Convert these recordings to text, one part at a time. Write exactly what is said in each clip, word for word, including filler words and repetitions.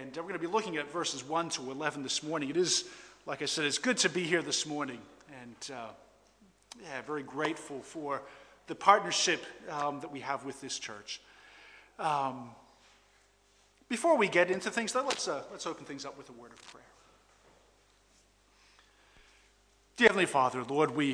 And we're going to be looking at verses one to eleven this morning. It is, like I said, it's good to be here this morning. And uh, yeah, very grateful for the partnership um, that we have with this church. Um, before we get into things, though, let's, uh, let's open things up with a word of prayer. Dear Heavenly Father, Lord, we,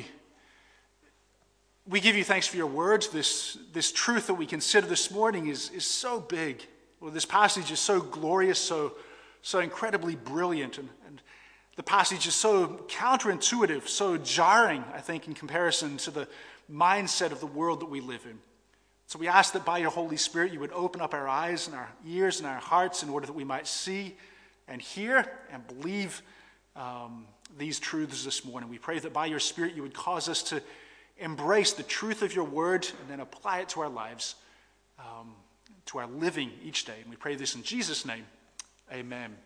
we give you thanks for your words. This, this truth that we consider this morning is, is so big. Well, this passage is so glorious, so, so incredibly brilliant, and, and the passage is so counterintuitive, so jarring, I think, in comparison to the mindset of the world that we live in. So we ask that by your Holy Spirit you would open up our eyes and our ears and our hearts in order that we might see and hear and believe um, these truths this morning. We pray that by your Spirit you would cause us to embrace the truth of your word and then apply it to our lives, um, to our living each day. And we pray this in Jesus' name. Amen.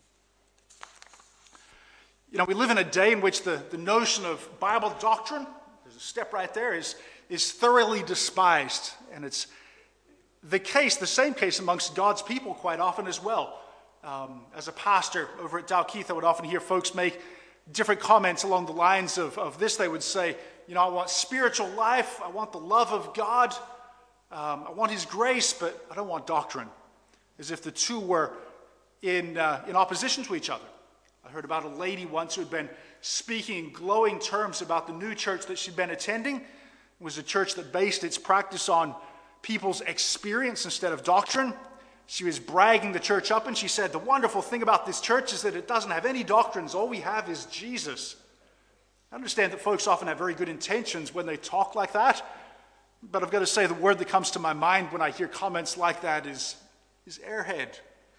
You know, we live in a day in which the, the notion of Bible doctrine, there's a step right there, is, is thoroughly despised. And it's the case, the same case amongst God's people quite often as well. Um, as a pastor over at Dalkeith, I would often hear folks make different comments along the lines of, of this. They would say, you know, I want spiritual life, I want the love of God, um, I want his grace, but I don't want doctrine. As if the two were in, uh, in opposition to each other. I heard about a lady once who had been speaking in glowing terms about the new church that she'd been attending. It was a church that based its practice on people's experience instead of doctrine. She was bragging the church up, and she said, the wonderful thing about this church is that it doesn't have any doctrines. All we have is Jesus. I understand that folks often have very good intentions when they talk like that, but I've got to say the word that comes to my mind when I hear comments like that is, is airhead.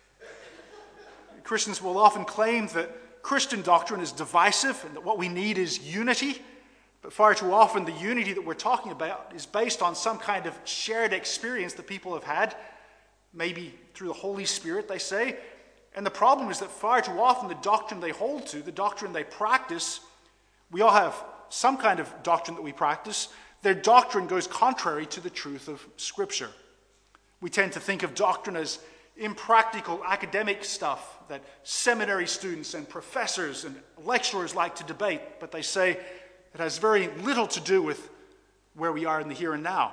Christians will often claim that Christian doctrine is divisive and that what we need is unity, but far too often the unity that we're talking about is based on some kind of shared experience that people have had, maybe through the Holy Spirit, they say. And the problem is that far too often the doctrine they hold to, the doctrine they practice, we all have some kind of doctrine that we practice, their doctrine goes contrary to the truth of Scripture. We tend to think of doctrine as impractical academic stuff that seminary students and professors and lecturers like to debate, but they say it has very little to do with where we are in the here and now.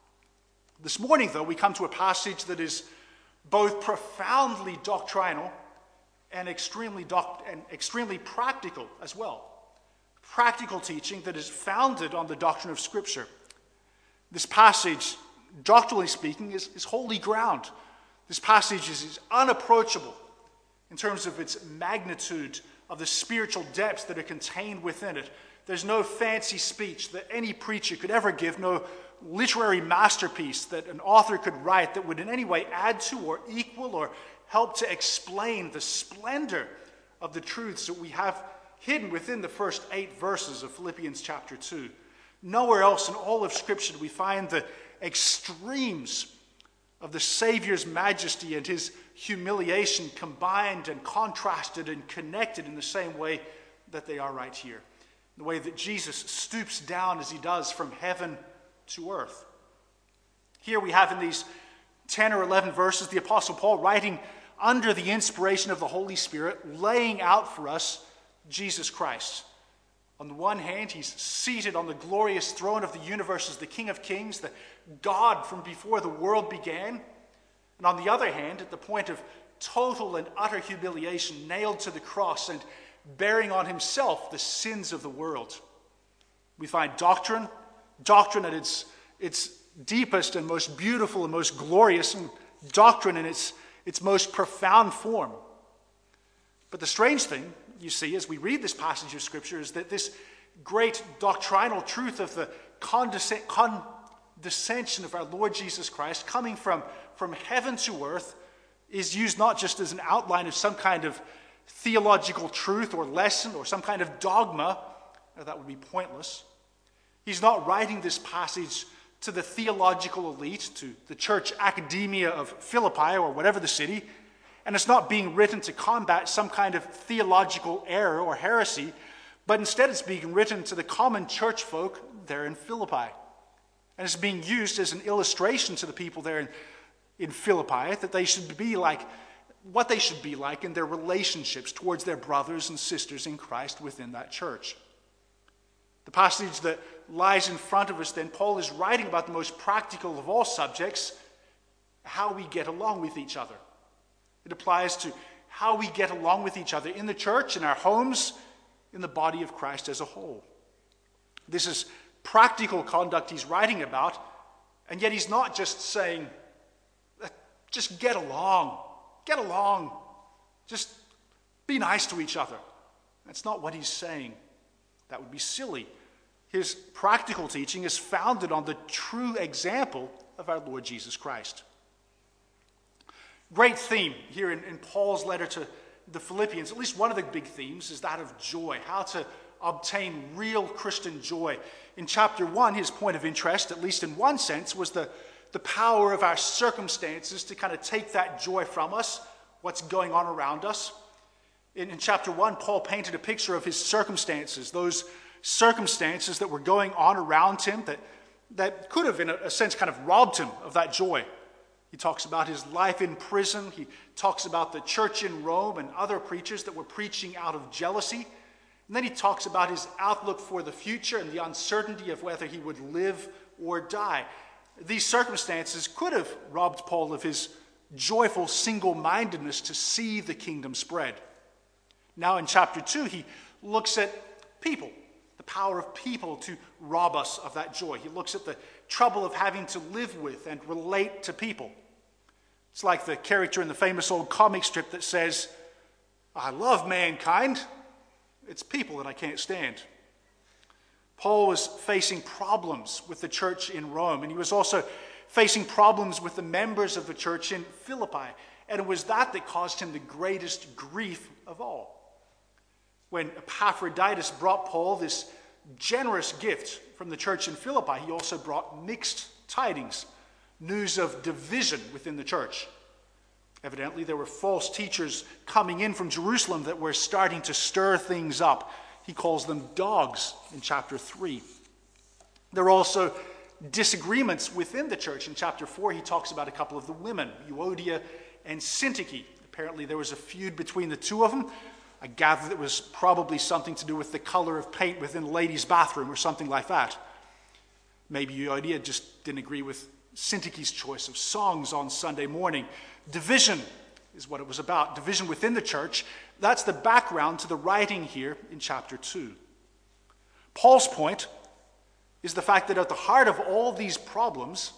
This morning, though, we come to a passage that is both profoundly doctrinal and extremely doc- and extremely practical as well. Practical teaching that is founded on the doctrine of Scripture. This passage, doctrinally speaking, is, is holy ground. This passage is, is unapproachable in terms of its magnitude, of the spiritual depths that are contained within it. There's no fancy speech that any preacher could ever give, no literary masterpiece that an author could write that would in any way add to or equal or help to explain the splendor of the truths that we have hidden within the first eight verses of Philippians chapter two. Nowhere else in all of Scripture do we find the extremes of the Savior's majesty and his humiliation combined and contrasted and connected in the same way that they are right here. The way that Jesus stoops down as he does from heaven to earth. Here we have in these ten or eleven verses the Apostle Paul writing under the inspiration of the Holy Spirit, laying out for us Jesus Christ. On the one hand, he's seated on the glorious throne of the universe as the King of Kings, the God from before the world began. And on the other hand, at the point of total and utter humiliation, nailed to the cross and bearing on himself the sins of the world. We find doctrine, doctrine at its, its deepest and most beautiful and most glorious, and doctrine in its, its most profound form. But the strange thing, you see, as we read this passage of Scripture, is that this great doctrinal truth of the condescend, condescension of our Lord Jesus Christ coming from, from heaven to earth is used not just as an outline of some kind of theological truth or lesson or some kind of dogma, that would be pointless. He's not writing this passage to the theological elite, to the church academia of Philippi or whatever the city, and it's not being written to combat some kind of theological error or heresy, but instead it's being written to the common church folk there in Philippi. And it's being used as an illustration to the people there in, in Philippi that they should be like, what they should be like in their relationships towards their brothers and sisters in Christ within that church. The passage that lies in front of us then, Paul is writing about the most practical of all subjects, how we get along with each other. It applies to how we get along with each other in the church, in our homes, in the body of Christ as a whole. This is practical conduct he's writing about, and yet he's not just saying, just get along, get along, just be nice to each other. That's not what he's saying. That would be silly. His practical teaching is founded on the true example of our Lord Jesus Christ. Great theme here in, in Paul's letter to the Philippians. At least one of the big themes is that of joy, how to obtain real Christian joy. In chapter one, his point of interest, at least in one sense, was the, the power of our circumstances to kind of take that joy from us, what's going on around us. In, in chapter one, Paul painted a picture of his circumstances, those circumstances that were going on around him that, that could have, in a, a sense, kind of robbed him of that joy. He talks about his life in prison. He talks about the church in Rome and other preachers that were preaching out of jealousy. And then he talks about his outlook for the future and the uncertainty of whether he would live or die. These circumstances could have robbed Paul of his joyful single-mindedness to see the kingdom spread. Now in chapter two, he looks at people, the power of people to rob us of that joy. He looks at the trouble of having to live with and relate to people. It's like the character in the famous old comic strip that says, I love mankind. It's people that I can't stand. Paul was facing problems with the church in Rome, and he was also facing problems with the members of the church in Philippi. And it was that that caused him the greatest grief of all. When Epaphroditus brought Paul this generous gift from the church in Philippi, he also brought mixed tidings, news of division within the church. Evidently, there were false teachers coming in from Jerusalem that were starting to stir things up. He calls them dogs in chapter three. There are also disagreements within the church. In chapter four, he talks about a couple of the women, Euodia and Syntyche. Apparently, there was a feud between the two of them. I gather it was probably something to do with the color of paint within the ladies' bathroom or something like that. Maybe Euodia just didn't agree with Syntyche's choice of songs on Sunday morning. Division is what it was about. Division within the church. That's the background to the writing here in chapter two. Paul's point is the fact that at the heart of all these problems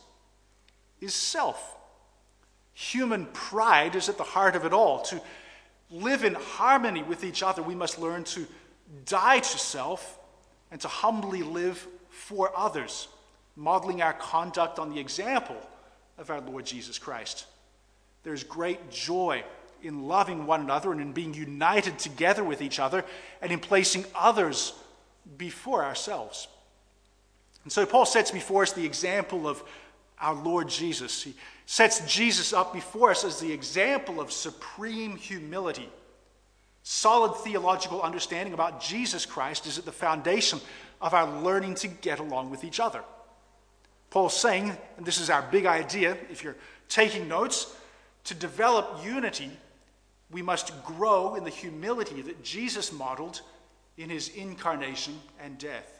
is self. Human pride is at the heart of it all. To live in harmony with each other, we must learn to die to self and to humbly live for others, modeling our conduct on the example of our Lord Jesus Christ. There's great joy in loving one another and in being united together with each other and in placing others before ourselves. And so Paul sets before us the example of our Lord Jesus. He sets Jesus up before us as the example of supreme humility. Solid theological understanding about Jesus Christ is at the foundation of our learning to get along with each other. Paul's saying, and this is our big idea, if you're taking notes, to develop unity, we must grow in the humility that Jesus modeled in his incarnation and death.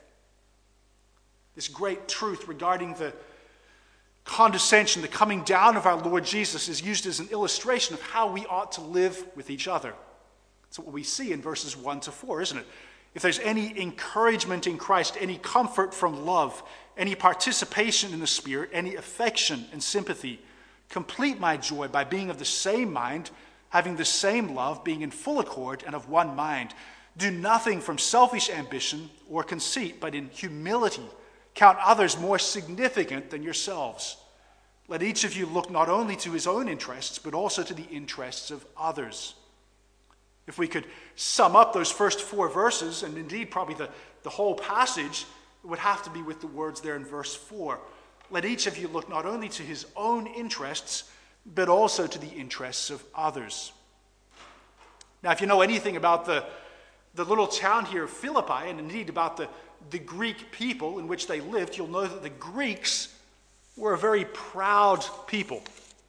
This great truth regarding the condescension, the coming down of our Lord Jesus, is used as an illustration of how we ought to live with each other. That's what we see in verses one to four, isn't it? If there's any encouragement in Christ, any comfort from love, any participation in the Spirit, any affection and sympathy, complete my joy by being of the same mind, having the same love, being in full accord and of one mind. Do nothing from selfish ambition or conceit, but in humility count others more significant than yourselves. Let each of you look not only to his own interests, but also to the interests of others. If we could sum up those first four verses, and indeed probably the, the whole passage, it would have to be with the words there in verse four. Let each of you look not only to his own interests, but also to the interests of others. Now, if you know anything about the, the little town here of Philippi, and indeed about the, the Greek people in which they lived, you'll know that the Greeks were a very proud people.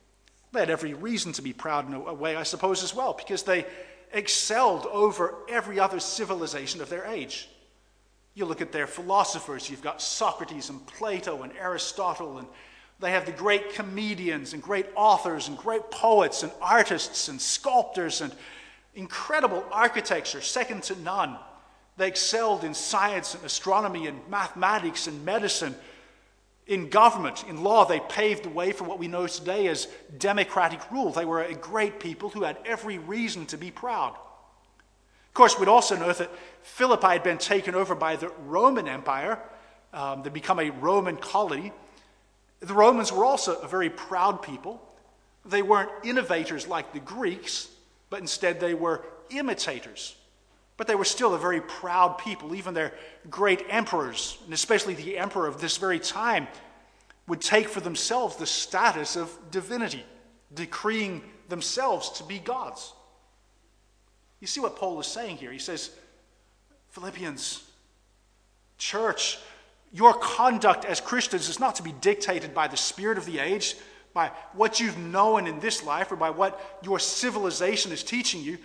They had every reason to be proud in a way, I suppose, as well, because they excelled over every other civilization of their age. You look at their philosophers, you've got Socrates and Plato and Aristotle, and they have the great comedians and great authors and great poets and artists and sculptors and incredible architecture, second to none. They excelled in science and astronomy and mathematics and medicine. In government, in law, they paved the way for what we know today as democratic rule. They were a great people who had every reason to be proud. Of course, we'd also know that Philippi had been taken over by the Roman Empire. Um, they'd become a Roman colony. The Romans were also a very proud people. They weren't innovators like the Greeks, but instead they were imitators. But they were still a very proud people. Even their great emperors, and especially the emperor of this very time, would take for themselves the status of divinity, decreeing themselves to be gods. You see what Paul is saying here? He says, Philippians, church, your conduct as Christians is not to be dictated by the spirit of the age, by what you've known in this life, or by what your civilization is teaching you,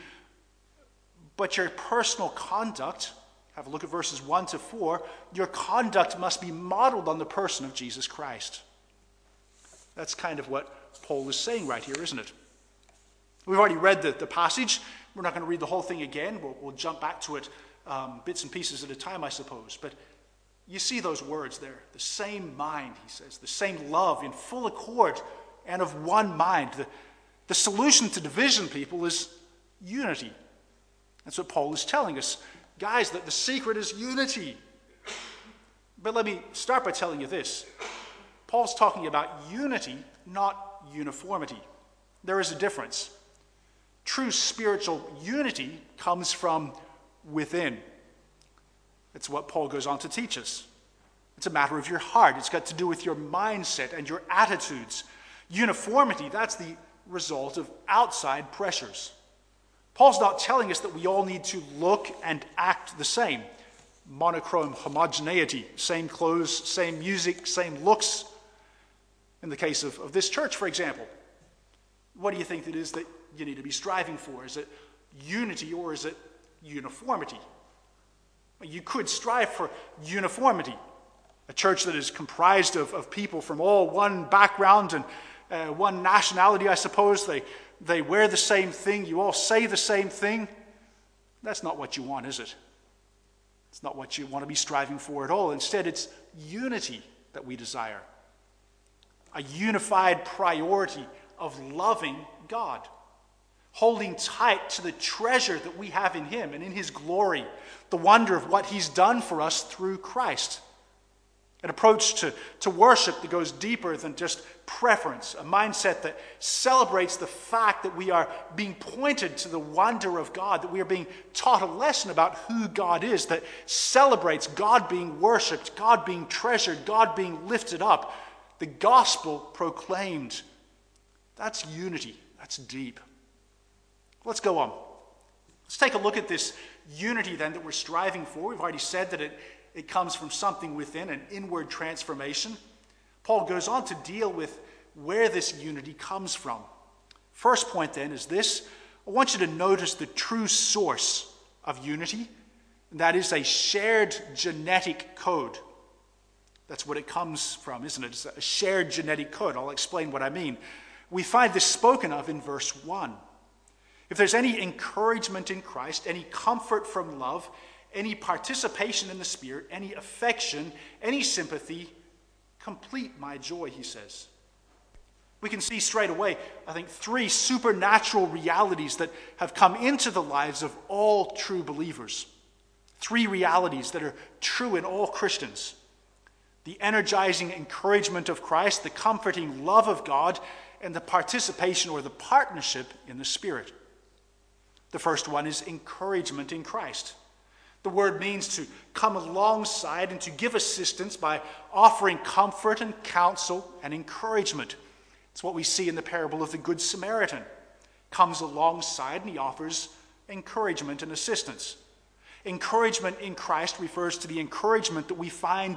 but your personal conduct, have a look at verses one to four, your conduct must be modeled on the person of Jesus Christ. That's kind of what Paul is saying right here, isn't it? We've already read the, the passage. We're not going to read the whole thing again. We'll, we'll jump back to it um, bits and pieces at a time, I suppose. But you see those words there. The same mind, he says. The same love in full accord and of one mind. The, the solution to division, people, is unity. That's what Paul is telling us. Guys, that the secret is unity. But let me start by telling you this. Paul's talking about unity, not uniformity. There is a difference. True spiritual unity comes from within. That's what Paul goes on to teach us. It's a matter of your heart. It's got to do with your mindset and your attitudes. Uniformity, that's the result of outside pressures. Paul's not telling us that we all need to look and act the same. Monochrome homogeneity, same clothes, same music, same looks. In the case of, of this church, for example, what do you think it is that you need to be striving for? Is it unity or is it uniformity? You could strive for uniformity. A church that is comprised of, of people from all one background and uh, one nationality, I suppose. They They wear the same thing. You all say the same thing. That's not what you want, is it? It's not what you want to be striving for at all. Instead, it's unity that we desire. A unified priority of loving God. Holding tight to the treasure that we have in Him and in His glory. The wonder of what He's done for us through Christ. An approach to, to worship that goes deeper than just preference. A mindset that celebrates the fact that we are being pointed to the wonder of God, that we are being taught a lesson about who God is, that celebrates God being worshipped, God being treasured, God being lifted up, the gospel proclaimed. That's unity. That's deep. Let's go on. Let's take a look at this unity then that we're striving for. We've already said that it It comes from something within, an inward transformation. Paul goes on to deal with where this unity comes from. First point then is this. I want you to notice the true source of unity, and that is a shared genetic code. That's what it comes from, isn't it? It's a shared genetic code. I'll explain what I mean. We find this spoken of in verse one. If there's any encouragement in Christ, any comfort from love, any participation in the Spirit, any affection, any sympathy, complete my joy, he says. We can see straight away, I think, three supernatural realities that have come into the lives of all true believers. Three realities that are true in all Christians. The energizing encouragement of Christ, the comforting love of God, and the participation or the partnership in the Spirit. The first one is encouragement in Christ. The word means to come alongside and to give assistance by offering comfort and counsel and encouragement. It's what we see in the parable of the Good Samaritan. Comes alongside and he offers encouragement and assistance. Encouragement in Christ refers to the encouragement that we find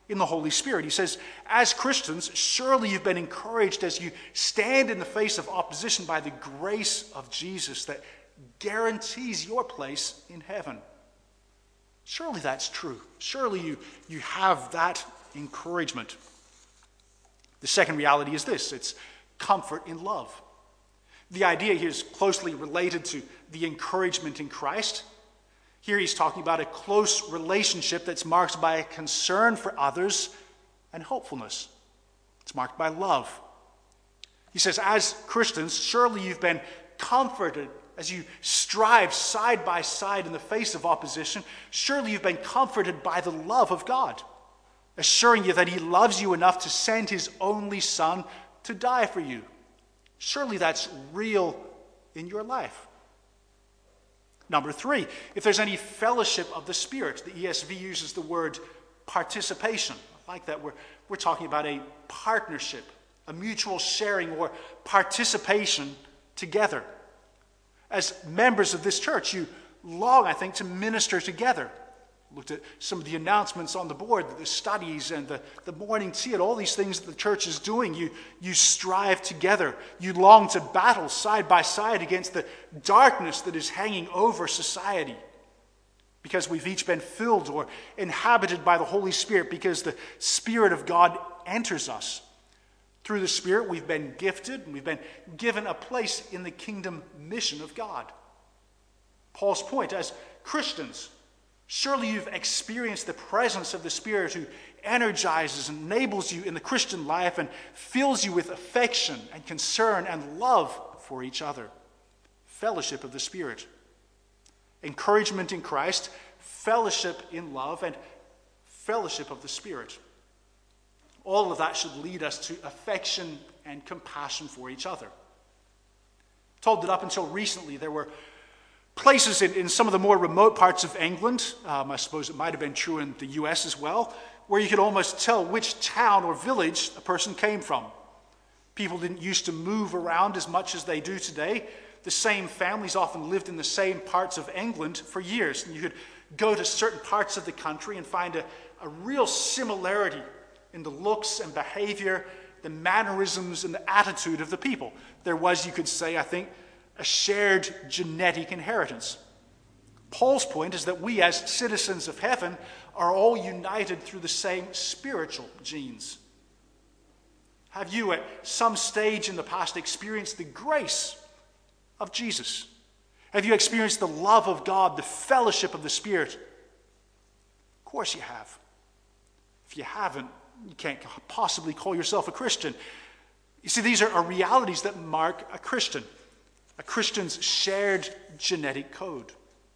in the Holy Spirit. He says, as Christians, surely you've been encouraged as you stand in the face of opposition by the grace of Jesus that guarantees your place in heaven. Surely that's true. Surely you, you have that encouragement. The second reality is this: it's comfort in love. The idea here is closely related to the encouragement in Christ. Here he's talking about a close relationship that's marked by a concern for others and hopefulness. It's marked by love. He says, as Christians, surely you've been comforted as you strive side by side in the face of opposition. Surely you've been comforted by the love of God, assuring you that he loves you enough to send his only Son to die for you. Surely that's real in your life. Number three, if there's any fellowship of the Spirit, the E S V uses the word participation. I like that. We're, we're talking about a partnership, a mutual sharing or participation together. As members of this church, you long, I think, to minister together. Looked at some of the announcements on the board, the studies and the, the morning tea and all these things that the church is doing. You, you strive together. You long to battle side by side against the darkness that is hanging over society, because we've each been filled or inhabited by the Holy Spirit, because the Spirit of God enters us. Through the Spirit, we've been gifted and we've been given a place in the kingdom mission of God. Paul's point, as Christians, surely you've experienced the presence of the Spirit who energizes and enables you in the Christian life and fills you with affection and concern and love for each other. Fellowship of the Spirit. Encouragement in Christ, fellowship in love, and fellowship of the Spirit. All of that should lead us to affection and compassion for each other. I'm told that up until recently there were places in, in some of the more remote parts of England, um, I suppose it might have been true in the U S as well, where you could almost tell which town or village a person came from. People didn't used to move around as much as they do today. The same families often lived in the same parts of England for years. And you could go to certain parts of the country and find a, a real similarity in the looks and behavior, the mannerisms and the attitude of the people. There was, you could say, I think, a shared genetic inheritance. Paul's point is that we as citizens of heaven are all united through the same spiritual genes. Have you at some stage in the past experienced the grace of Jesus? Have you experienced the love of God, the fellowship of the Spirit? Of course you have. If you haven't, you can't possibly call yourself a Christian. You see, these are, are realities that mark a Christian, a Christian's shared genetic code.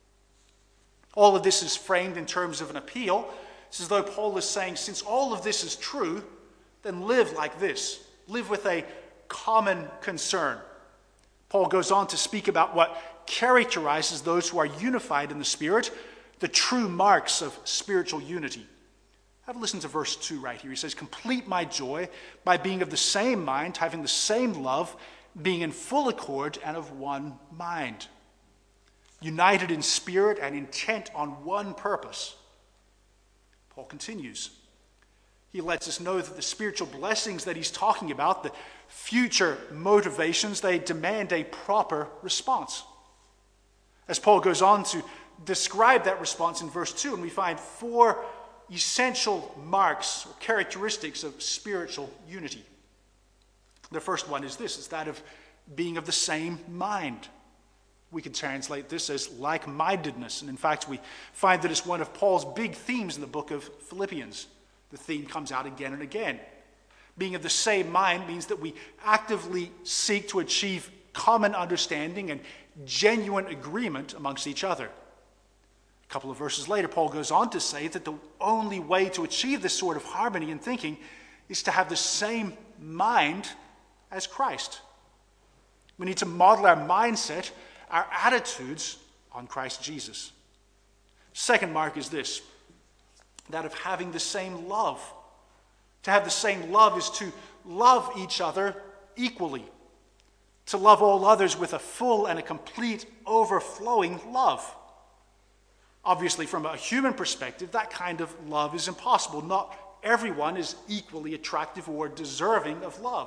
All of this is framed in terms of an appeal. It's as though Paul is saying, since all of this is true, then live like this. Live with a common concern. Paul goes on to speak about what characterizes those who are unified in the Spirit, the true marks of spiritual unity. Have a listen to verse two right here. He says, complete my joy by being of the same mind, having the same love, being in full accord and of one mind. United in spirit and intent on one purpose. Paul continues. He lets us know that the spiritual blessings that he's talking about, the future motivations, they demand a proper response. As Paul goes on to describe that response in verse two, and we find four essential marks or characteristics of spiritual unity. The first one is this, is that of being of the same mind. We can translate this as like-mindedness. And in fact, we find that it's one of Paul's big themes in the book of Philippians. The theme comes out again and again. Being of the same mind means that we actively seek to achieve common understanding and genuine agreement amongst each other. A couple of verses later, Paul goes on to say that the only way to achieve this sort of harmony in thinking is to have the same mind as Christ. We need to model our mindset, our attitudes on Christ Jesus. Second mark is this, that of having the same love. To have the same love is to love each other equally. To love all others with a full and a complete overflowing love. Obviously, from a human perspective, that kind of love is impossible, not everyone is equally attractive or deserving of love.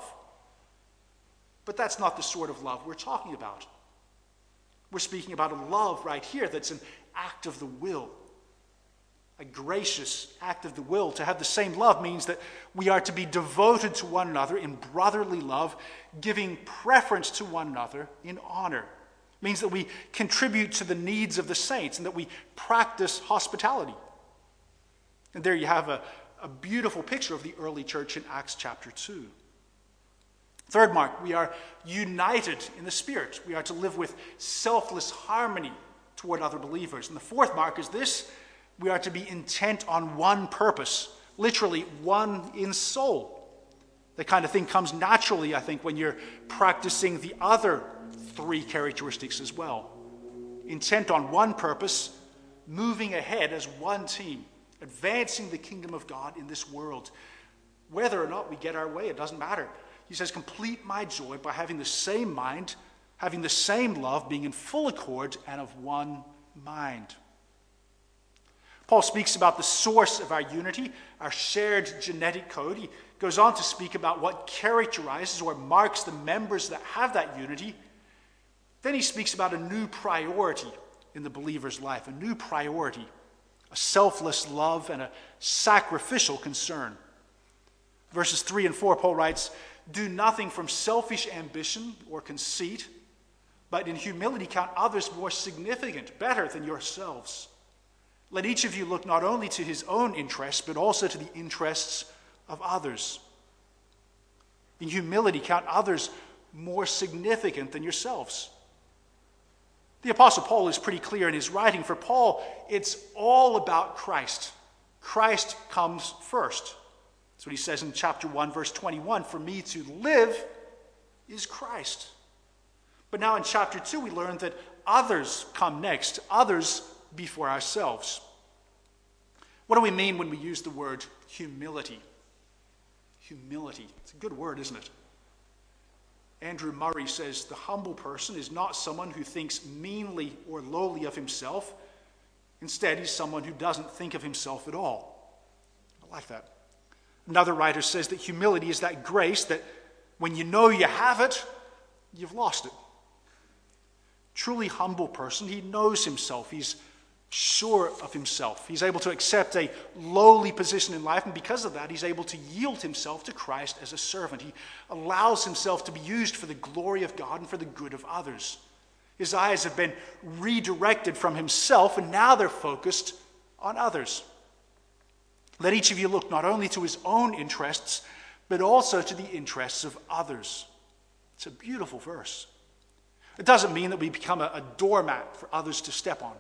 But that's not the sort of love we're talking about. We're speaking about a love right here that's an act of the will. A gracious act of the will. To have the same love means that we are to be devoted to one another in brotherly love, giving preference to one another in honor. It means that we contribute to the needs of the saints and that we practice hospitality. And there you have a, a beautiful picture of the early church in Acts chapter two. Third mark, we are united in the Spirit. We are to live with selfless harmony toward other believers. And the fourth mark is this: we are to be intent on one purpose, literally one in soul. That kind of thing comes naturally, I think, when you're practicing the other three characteristics as well. Intent on one purpose, moving ahead as one team, advancing the kingdom of God in this world. Whether or not we get our way, it doesn't matter. He says, complete my joy by having the same mind, having the same love, being in full accord and of one mind. Paul speaks about the source of our unity, our shared genetic code. He goes on to speak about what characterizes or marks the members that have that unity. Then he speaks about a new priority in the believer's life, a new priority, a selfless love and a sacrificial concern. Verses three and four, Paul writes, do nothing from selfish ambition or conceit, but in humility count others more significant, better than yourselves. Let each of you look not only to his own interests, but also to the interests of others. In humility count others more significant than yourselves. The Apostle Paul is pretty clear in his writing. For Paul, it's all about Christ. Christ comes first. That's what he says in chapter one, verse twenty-one. For me to live is Christ. But now in chapter two, we learn that others come next, others before ourselves. What do we mean when we use the word humility? Humility. It's a good word, isn't it? Andrew Murray says the humble person is not someone who thinks meanly or lowly of himself. Instead, he's someone who doesn't think of himself at all. I like that. Another writer says that humility is that grace that when you know you have it, you've lost it. Truly humble person, he knows himself. He's sure of himself. He's able to accept a lowly position in life, and because of that, he's able to yield himself to Christ as a servant. He allows himself to be used for the glory of God and for the good of others. His eyes have been redirected from himself, and now they're focused on others. Let each of you look not only to his own interests, but also to the interests of others. It's a beautiful verse. It doesn't mean that we become a, a doormat for others to step on.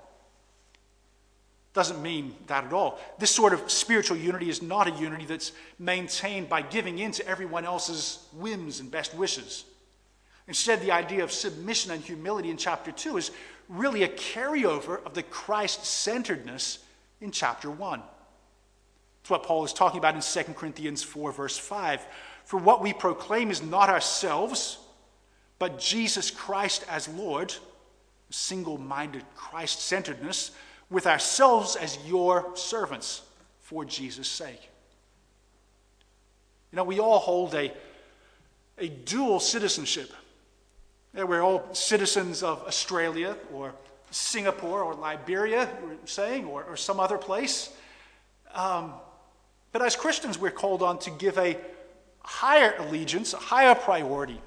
Doesn't mean that at all. This sort of spiritual unity is not a unity that's maintained by giving in to everyone else's whims and best wishes. Instead, the idea of submission and humility in chapter two is really a carryover of the Christ-centeredness in chapter one. It's what Paul is talking about in Second Corinthians four, verse five. For what we proclaim is not ourselves, but Jesus Christ as Lord, single-minded Christ-centeredness, with ourselves as your servants for Jesus' sake. You know, we all hold a, a dual citizenship. We're all citizens of Australia or Singapore or Liberia, we're saying, or, or some other place. Um, but as Christians, we're called on to give a higher allegiance, a higher priority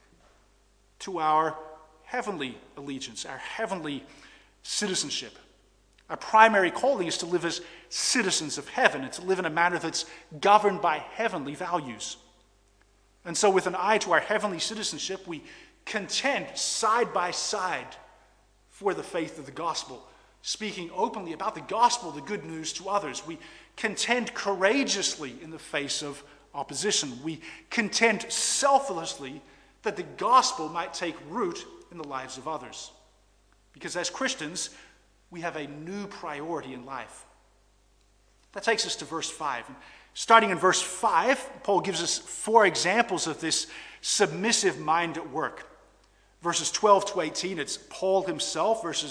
to our heavenly allegiance, our heavenly citizenship. Our primary calling is to live as citizens of heaven and to live in a manner that's governed by heavenly values. And so with an eye to our heavenly citizenship, we contend side by side for the faith of the gospel, speaking openly about the gospel, the good news to others. We contend courageously in the face of opposition. We contend selflessly that the gospel might take root in the lives of others. Because as Christians, we have a new priority in life. That takes us to verse five. Starting in verse five, Paul gives us four examples of this submissive mind at work. Verses twelve to eighteen, it's Paul himself. Verses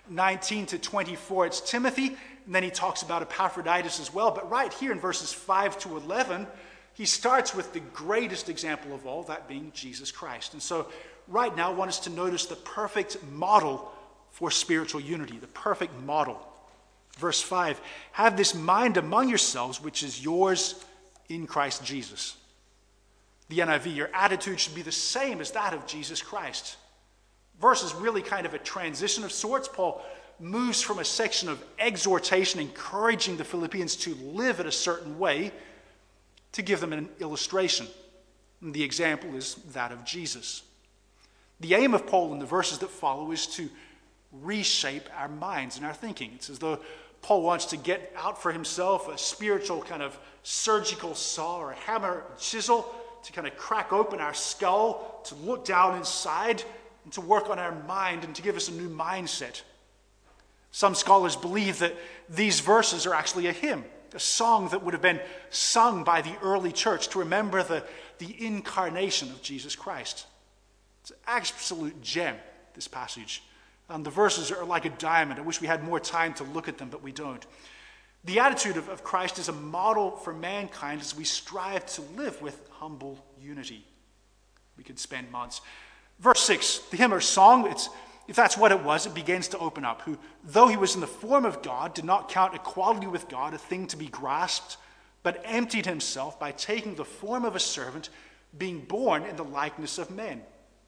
nineteen to twenty-four, it's Timothy, and then he talks about Epaphroditus as well. But right here in verses five to eleven, he starts with the greatest example of all, that being Jesus Christ. And so right now I want us to notice the perfect model for spiritual unity, the perfect model. Verse five, have this mind among yourselves, which is yours in Christ Jesus. The N I V, your attitude should be the same as that of Jesus Christ. Verse is really kind of a transition of sorts. Paul moves from a section of exhortation, encouraging the Philippians to live in a certain way, to give them an illustration. And the example is that of Jesus. The aim of Paul in the verses that follow is to reshape our minds and our thinking. It's as though Paul wants to get out for himself a spiritual kind of surgical saw or a hammer and chisel to kind of crack open our skull, to look down inside, and to work on our mind and to give us a new mindset. Some scholars believe that these verses are actually a hymn, a song that would have been sung by the early church to remember the, the incarnation of Jesus Christ. It's an absolute gem, this passage. Um, the verses are like a diamond. I wish we had more time to look at them, but we don't. The attitude of, of Christ is a model for mankind as we strive to live with humble unity. We could spend months. Verse six, the hymn or song, it's, if that's what it was, it begins to open up. Who, though he was in the form of God, did not count equality with God a thing to be grasped, but emptied himself by taking the form of a servant, being born in the likeness of men.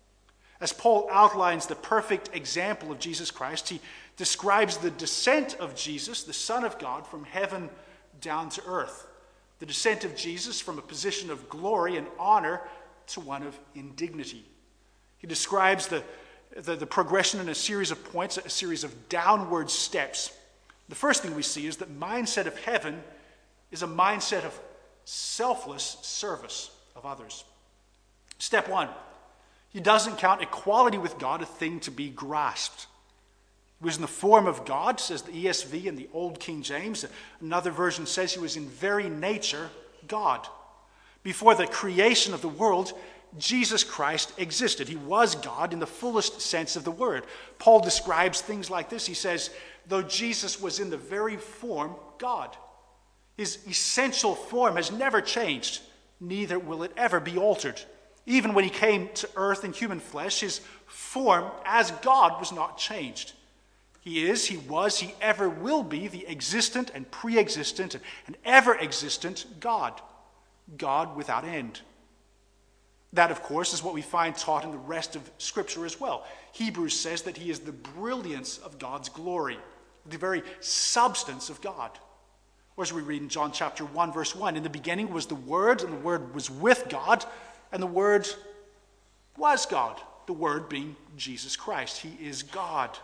As Paul outlines the perfect example of Jesus Christ, he describes the descent of Jesus, the Son of God, from heaven down to earth. The descent of Jesus from a position of glory and honor to one of indignity. He describes the, the, the progression in a series of points, a series of downward steps. The first thing we see is that mindset of heaven is a mindset of selfless service of others. Step one, he doesn't count equality with God a thing to be grasped. He was in the form of God, says the E S V and the Old King James. Another version says he was in very nature God. Before the creation of the world, Jesus Christ existed. He was God in the fullest sense of the word. Paul describes things like this. He says, though Jesus was in the very form God, his essential form has never changed, neither will it ever be altered. Even when he came to earth in human flesh, his form as God was not changed. He is, he was, he ever will be the existent and pre-existent and ever-existent God. God without end. That, of course, is what we find taught in the rest of Scripture as well. Hebrews says that he is the brilliance of God's glory, the very substance of God. Or as we read in John chapter one, verse one, in the beginning was the Word, and the Word was with God, and the Word was God, the Word being Jesus Christ. He is God.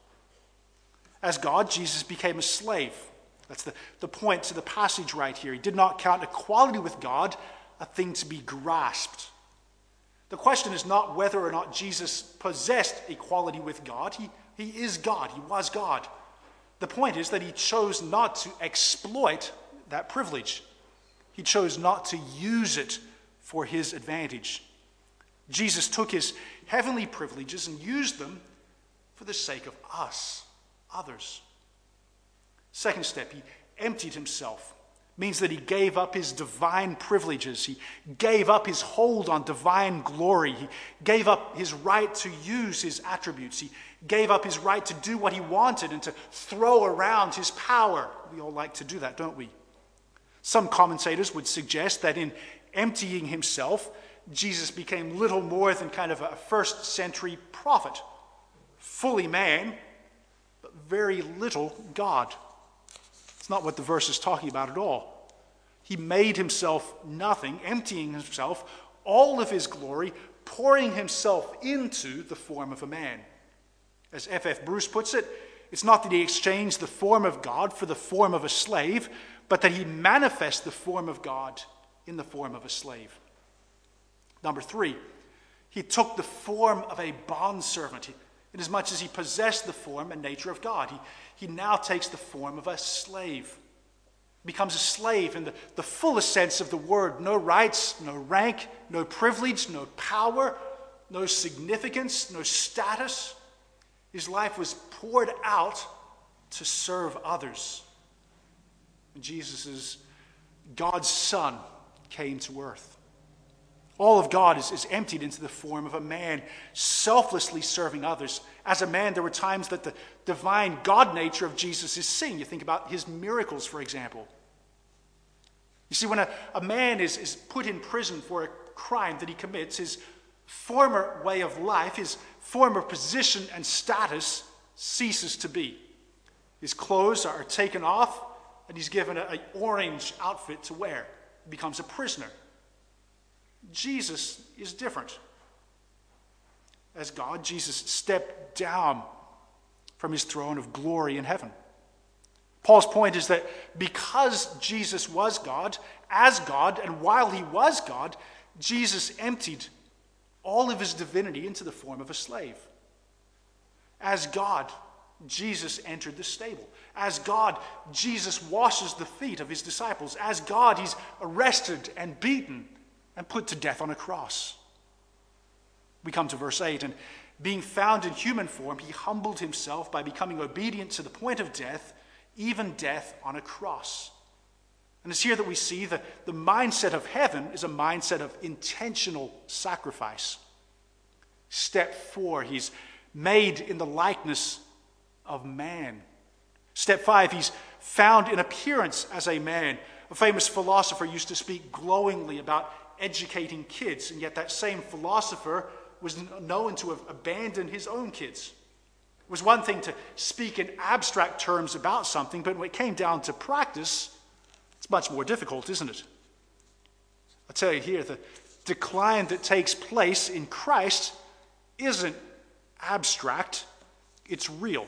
As God, Jesus became a slave. That's the, the point to the passage right here. He did not count equality with God a thing to be grasped. The question is not whether or not Jesus possessed equality with God. He, he is God. He was God. The point is that he chose not to exploit that privilege. He chose not to use it for his advantage. Jesus took his heavenly privileges and used them for the sake of us, others. Second step, he emptied himself. Means that he gave up his divine privileges. He gave up his hold on divine glory. He gave up his right to use his attributes. He gave up his right to do what he wanted and to throw around his power. We all like to do that, don't we? Some commentators would suggest that in emptying himself, Jesus became little more than kind of a first century prophet. Fully man, but very little God. It's not what the verse is talking about at all. He made himself nothing, emptying himself, all of his glory, pouring himself into the form of a man. As F F Bruce puts it, it's not that he exchanged the form of God for the form of a slave, but that he manifests the form of God in the form of a slave. Number three, he took the form of a bondservant. Inasmuch as he possessed the form and nature of God, he, he now takes the form of a slave. Becomes a slave in the, the fullest sense of the word. No rights, no rank, no privilege, no power, no significance, no status. His life was poured out to serve others. And Jesus, is God's Son, came to earth. All of God is, is emptied into the form of a man selflessly serving others. As a man, there were times that the divine God nature of Jesus is seen. You think about his miracles, for example. You see, when a, a man is, is put in prison for a crime that he commits, his former way of life, his former position and status ceases to be. His clothes are taken off, and he's given an orange outfit to wear. He becomes a prisoner. Jesus is different. As God, Jesus stepped down from his throne of glory in heaven. Paul's point is that because Jesus was God, as God, and while he was God, Jesus emptied all of his divinity into the form of a slave. As God, Jesus entered the stable. As God, Jesus washes the feet of his disciples. As God, he's arrested and beaten and put to death on a cross. We come to verse eight, and being found in human form, he humbled himself by becoming obedient to the point of death, even death on a cross. And it's here that we see that the mindset of heaven is a mindset of intentional sacrifice. Step four, he's made in the likeness of man. Step five, he's found in appearance as a man. A famous philosopher used to speak glowingly about educating kids, and yet that same philosopher was known to have abandoned his own kids. It was one thing to speak in abstract terms about something, but when it came down to practice, it's much more difficult, isn't it? I tell you here, the decline that takes place in Christ isn't abstract, it's real.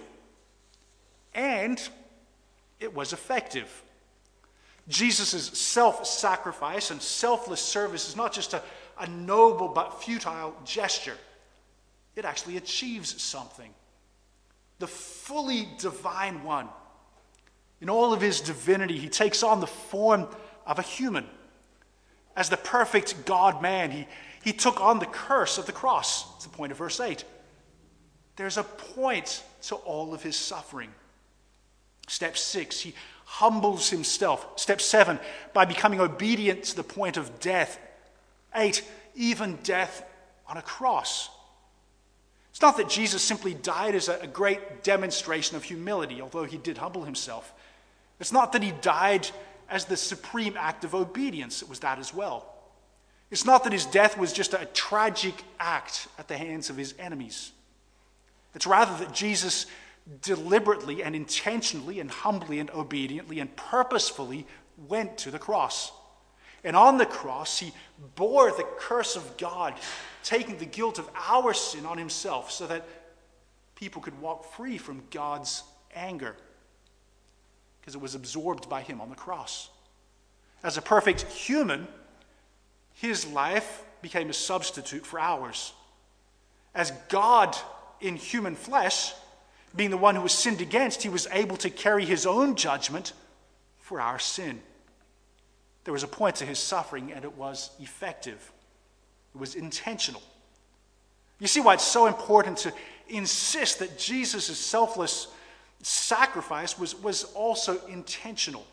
And it was effective. Jesus' self-sacrifice and selfless service is not just a, a noble but futile gesture. It actually achieves something. The fully divine one, in all of his divinity, he takes on the form of a human. As the perfect God-man, he, he took on the curse of the cross. It's the point of verse eight. There's a point to all of his suffering. Step six, he humbles himself. Step seven, by becoming obedient to the point of death. Eight, even death on a cross. It's not that Jesus simply died as a great demonstration of humility, although he did humble himself. It's not that he died as the supreme act of obedience. It was that as well. It's not that his death was just a tragic act at the hands of his enemies. It's rather that Jesus deliberately and intentionally and humbly and obediently and purposefully went to the cross. And on the cross, he bore the curse of God, taking the guilt of our sin on himself so that people could walk free from God's anger, because it was absorbed by him on the cross. As a perfect human, his life became a substitute for ours. As God in human flesh, being the one who was sinned against, he was able to carry his own judgment for our sin. There was a point to his suffering, and it was effective. It was intentional. You see why it's so important to insist that Jesus' selfless sacrifice was, was also intentional.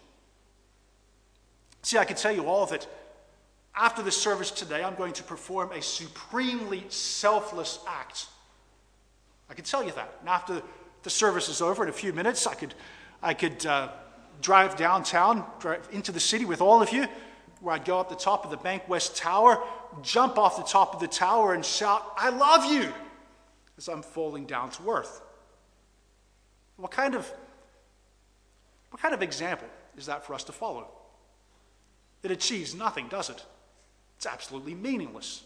See, I can tell you all that after the service today, I'm going to perform a supremely selfless act. I can tell you that. And after the service is over in a few minutes, I could, I could uh, drive downtown, drive into the city with all of you, where I'd go up the top of the Bank West Tower, jump off the top of the tower and shout, "I love you," as I'm falling down to earth. What kind of, what kind of example is that for us to follow? It achieves nothing, does it? It's absolutely meaningless.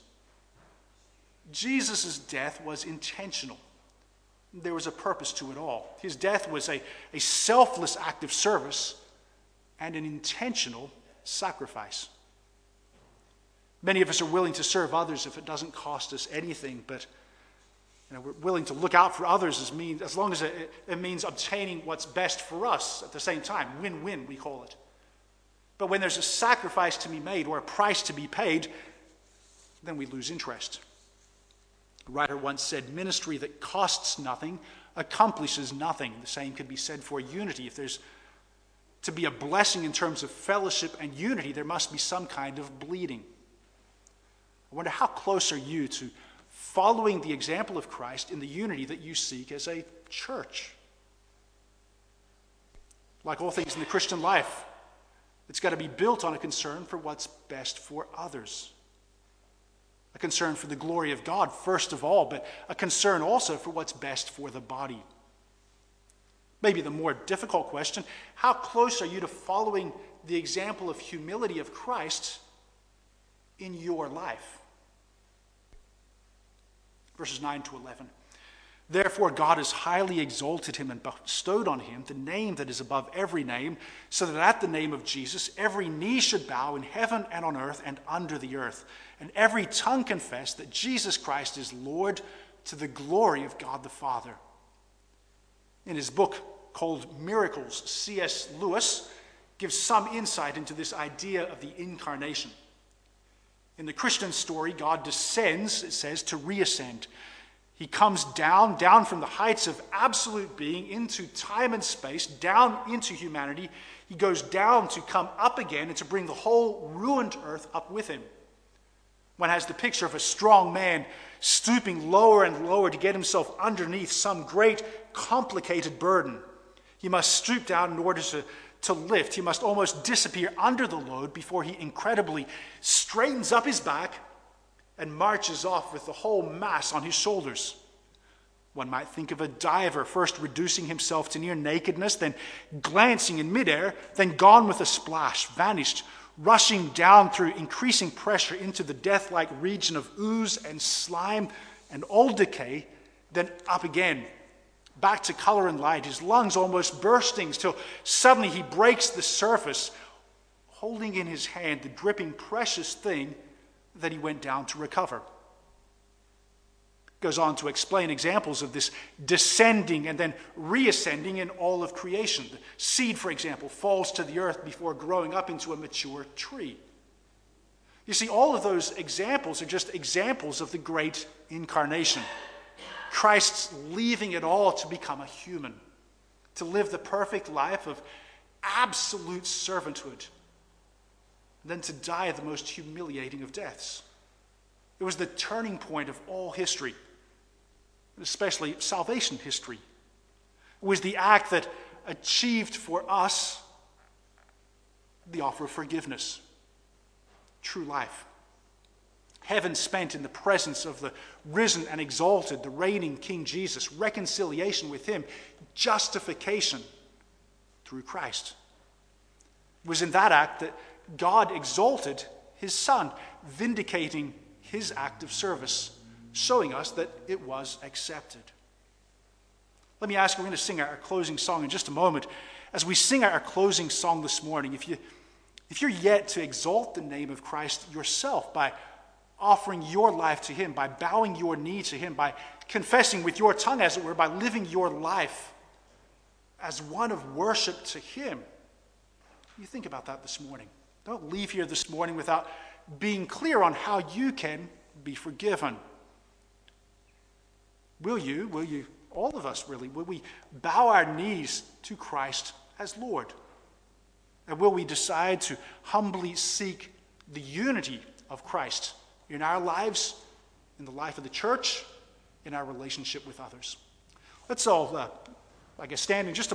Jesus' death was intentional. There was a purpose to it all. His death was a, a selfless act of service and an intentional sacrifice. Many of us are willing to serve others if it doesn't cost us anything, but you know, we're willing to look out for others as, mean, as long as it, it means obtaining what's best for us at the same time. Win-win, we call it. But when there's a sacrifice to be made or a price to be paid, then we lose interest. A writer once said, "Ministry that costs nothing accomplishes nothing. The same could be said for unity. If there's to be a blessing in terms of fellowship and unity, there must be some kind of bleeding. I wonder, how close are you to following the example of Christ in the unity that you seek as a church? Like all things in the Christian life, it's got to be built on a concern for what's best for others. A concern for the glory of God, first of all, but a concern also for what's best for the body. Maybe the more difficult question, how close are you to following the example of humility of Christ in your life? Verses nine to eleven. Therefore God has highly exalted him and bestowed on him the name that is above every name, so that at the name of Jesus every knee should bow in heaven and on earth and under the earth, and every tongue confess that Jesus Christ is Lord, to the glory of God the Father. In his book called Miracles, C S Lewis gives some insight into this idea of the incarnation. In the Christian story, God descends, it says, to reascend. He comes down, down from the heights of absolute being into time and space, down into humanity. He goes down to come up again and to bring the whole ruined earth up with him. One has the picture of a strong man stooping lower and lower to get himself underneath some great, complicated burden. He must stoop down in order to, to lift. He must almost disappear under the load before he incredibly straightens up his back and marches off with the whole mass on his shoulders. One might think of a diver first reducing himself to near nakedness, then glancing in midair, then gone with a splash, vanished, rushing down through increasing pressure into the death-like region of ooze and slime and old decay, then up again, back to color and light, his lungs almost bursting, till suddenly he breaks the surface, holding in his hand the dripping precious thing that he went down to recover. Goes on to explain examples of this descending and then reascending in all of creation. The seed, for example, falls to the earth before growing up into a mature tree. You see, all of those examples are just examples of the great incarnation. Christ's leaving it all to become a human, to live the perfect life of absolute servanthood, than to die the most humiliating of deaths. It was the turning point of all history, especially salvation history. It was the act that achieved for us the offer of forgiveness, true life. Heaven spent in the presence of the risen and exalted, the reigning King Jesus, reconciliation with him, justification through Christ. It was in that act that God exalted his Son, vindicating his act of service, showing us that it was accepted. Let me ask you, we're going to sing our closing song in just a moment. As we sing our closing song this morning, if, you, if you're yet to exalt the name of Christ yourself by offering your life to him, by bowing your knee to him, by confessing with your tongue, as it were, by living your life as one of worship to him, you think about that this morning. Don't leave here this morning without being clear on how you can be forgiven. Will you, will you, all of us really, will we bow our knees to Christ as Lord? And will we decide to humbly seek the unity of Christ in our lives, in the life of the church, in our relationship with others? Let's all, uh, I guess, stand in just a